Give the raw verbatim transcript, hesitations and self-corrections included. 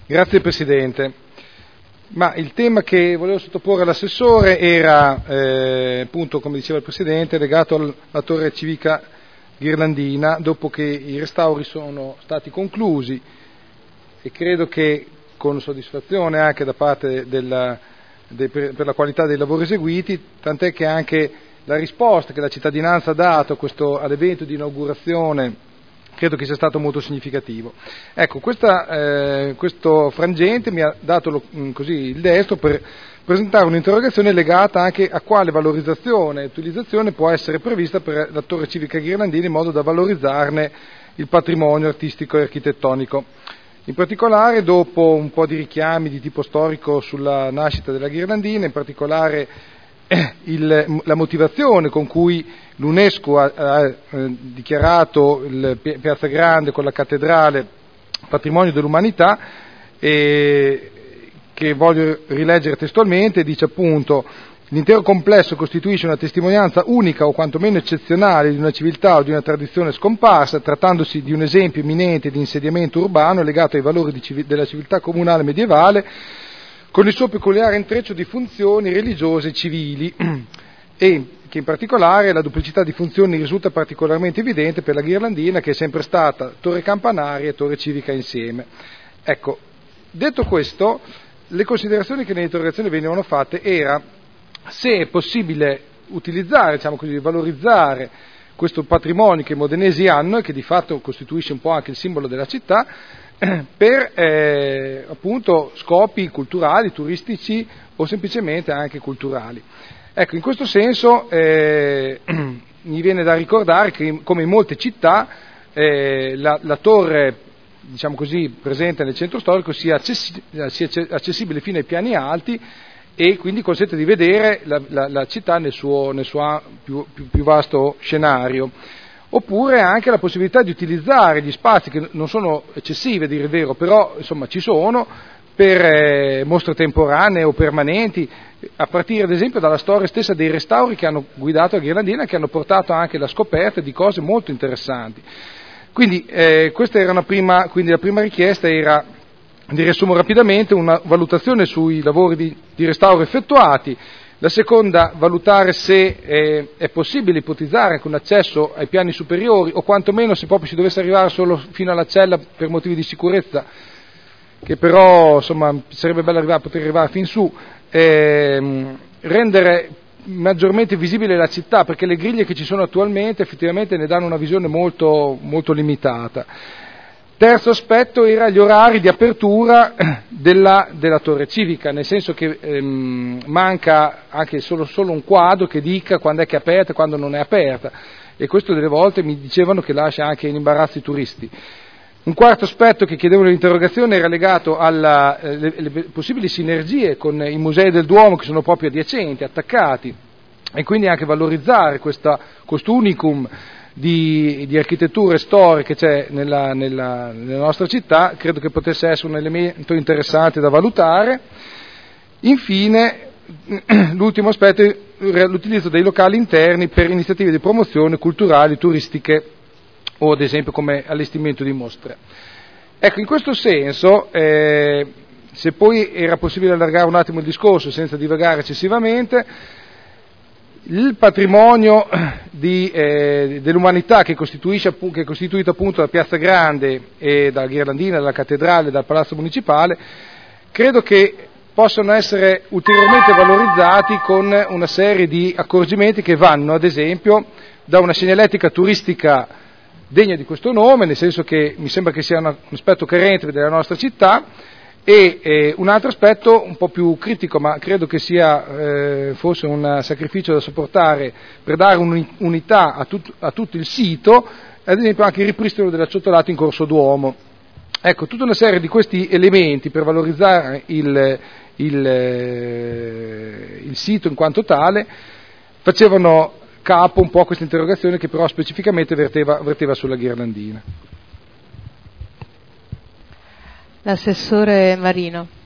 Grazie Presidente. Ma il tema che volevo sottoporre all'assessore era, eh, appunto, come diceva il Presidente, legato alla torre civica ghirlandina, dopo che i restauri sono stati conclusi, e credo che con soddisfazione anche da parte della, de, per, per la qualità dei lavori eseguiti, tant'è che anche la risposta che la cittadinanza ha dato a questo, all'evento di inaugurazione credo che sia stato molto significativo. Ecco, questa, eh, questo frangente mi ha dato lo, così, il destro per presentare un'interrogazione legata anche a quale valorizzazione e utilizzazione può essere prevista per la torre civica ghirlandina in modo da valorizzarne il patrimonio artistico e architettonico. In particolare, dopo un po' di richiami di tipo storico sulla nascita della ghirlandina, in particolare Il, la motivazione con cui l'UNESCO ha, ha eh, dichiarato il Piazza Grande con la cattedrale patrimonio dell'umanità, e che voglio rileggere testualmente, dice appunto: l'intero complesso costituisce una testimonianza unica o quantomeno eccezionale di una civiltà o di una tradizione scomparsa, trattandosi di un esempio eminente di insediamento urbano legato ai valori di civ- della civiltà comunale medievale, con il suo peculiare intreccio di funzioni religiose e civili, e che in particolare la duplicità di funzioni risulta particolarmente evidente per la ghirlandina, che è sempre stata torre campanaria e torre civica insieme. Ecco, detto questo, le considerazioni che nell'interrogazione venivano fatte era se è possibile utilizzare, diciamo così, valorizzare questo patrimonio che i modenesi hanno e che di fatto costituisce un po' anche il simbolo della città, per eh, appunto scopi culturali, turistici o semplicemente anche culturali. Ecco, in questo senso eh, mi viene da ricordare che, come in molte città, eh, la, la torre, diciamo così, presente nel centro storico sia, accessi- sia accessibile fino ai piani alti, e quindi consente di vedere la, la, la città nel suo, nel suo più, più, più vasto scenario. Oppure anche la possibilità di utilizzare gli spazi, che non sono eccessivi a dire il vero, però insomma ci sono, per eh, mostre temporanee o permanenti, a partire ad esempio dalla storia stessa dei restauri che hanno guidato la ghirlandina, che hanno portato anche alla scoperta di cose molto interessanti. Quindi, eh, questa era una prima, quindi la prima richiesta era, vi riassumo rapidamente, una valutazione sui lavori di, di restauro effettuati. La seconda, valutare se eh, è possibile ipotizzare anche un accesso ai piani superiori, o quantomeno se proprio si dovesse arrivare solo fino alla cella per motivi di sicurezza, che però insomma sarebbe bello arrivare, poter arrivare fin su, ehm, rendere maggiormente visibile la città, perché le griglie che ci sono attualmente effettivamente ne danno una visione molto, molto limitata. Terzo aspetto era gli orari di apertura della, della torre civica, nel senso che ehm, manca anche solo, solo un quadro che dica quando è che è aperta e quando non è aperta, e questo delle volte mi dicevano che lascia anche in imbarazzo i turisti. Un quarto aspetto che chiedevo nell'interrogazione era legato alle eh, possibili sinergie con i musei del Duomo, che sono proprio adiacenti, attaccati, e quindi anche valorizzare questa, questo unicum Di, di architetture storiche che c'è nella, nella, nella nostra città. Credo che potesse essere un elemento interessante da valutare. Infine, l'ultimo aspetto è l'utilizzo dei locali interni per iniziative di promozione culturali, turistiche, o ad esempio come allestimento di mostre. Ecco, in questo senso, eh, se poi era possibile allargare un attimo il discorso senza divagare eccessivamente, il patrimonio di, eh, dell'umanità che, costituisce, che è costituito appunto da Piazza Grande e dalla ghirlandina, dalla cattedrale, dal palazzo municipale, credo che possano essere ulteriormente valorizzati con una serie di accorgimenti che vanno, ad esempio, da una segnaletica turistica degna di questo nome, nel senso che mi sembra che sia un aspetto carente della nostra città, e eh, un altro aspetto un po' più critico, ma credo che sia eh, forse un sacrificio da sopportare per dare un'unità a, tut, a tutto il sito, ad esempio anche il ripristino dell'acciottolato in Corso Duomo. Ecco, tutta una serie di questi elementi per valorizzare il, il, eh, il sito in quanto tale facevano capo un po' a questa interrogazione, che però specificamente verteva, verteva sulla ghirlandina. L'assessore Marino.